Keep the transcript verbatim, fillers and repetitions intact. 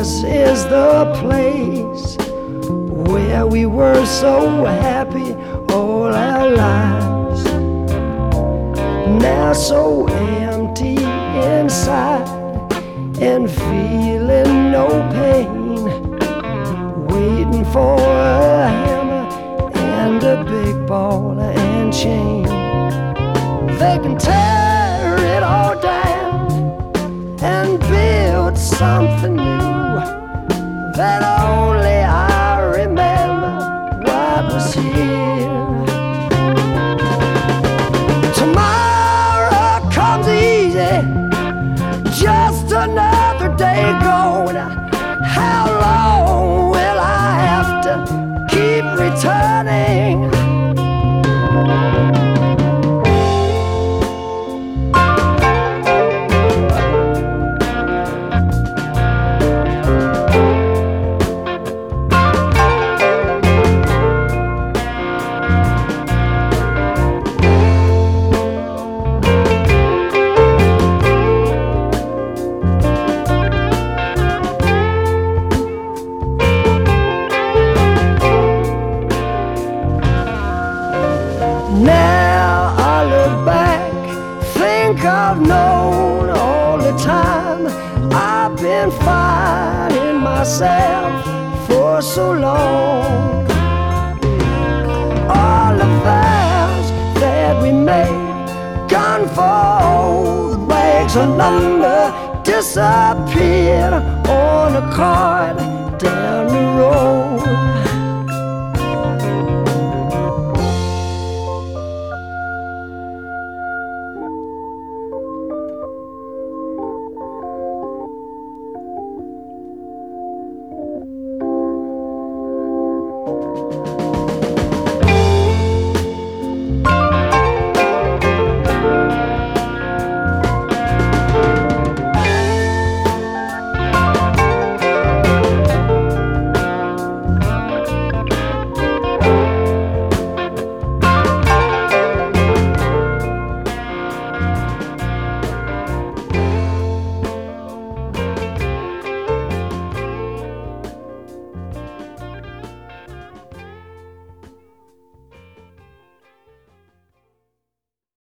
this is the place where we were so happy all our lives. Now so empty inside and feeling no pain, waiting for a hammer and a big ball and chain. They can tear it all down and build something new, that only I remember what was here. Tomorrow comes easy, just another day going. How long will I have to keep returning? Now I look back, think I've known all the time. I've been fighting myself for so long. All the vows that we made, gone for old wags, a number disappeared on a card down the road.